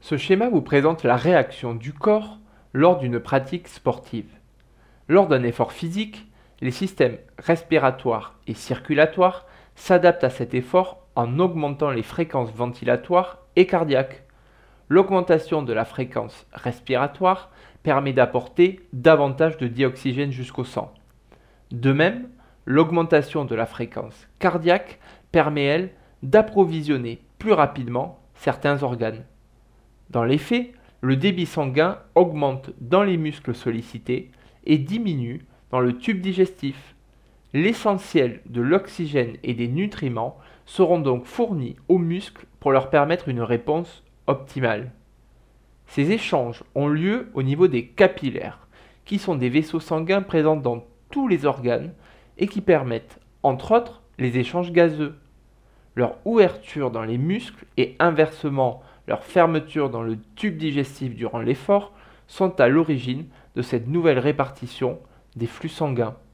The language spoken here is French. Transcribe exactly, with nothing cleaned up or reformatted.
Ce schéma vous présente la réaction du corps lors d'une pratique sportive. Lors d'un effort physique, les systèmes respiratoires et circulatoires s'adaptent à cet effort en augmentant les fréquences ventilatoires et cardiaques. L'augmentation de la fréquence respiratoire permet d'apporter davantage de dioxygène jusqu'au sang. De même, l'augmentation de la fréquence cardiaque permet, elle, d'approvisionner plus rapidement certains organes. Dans les faits, le débit sanguin augmente dans les muscles sollicités et diminue dans le tube digestif. L'essentiel de l'oxygène et des nutriments seront donc fournis aux muscles pour leur permettre une réponse optimale. Ces échanges ont lieu au niveau des capillaires, qui sont des vaisseaux sanguins présents dans tous les organes et qui permettent, entre autres, les échanges gazeux. Leur ouverture dans les muscles et inversement leur fermeture dans le tube digestif durant l'effort sont à l'origine de cette nouvelle répartition des flux sanguins.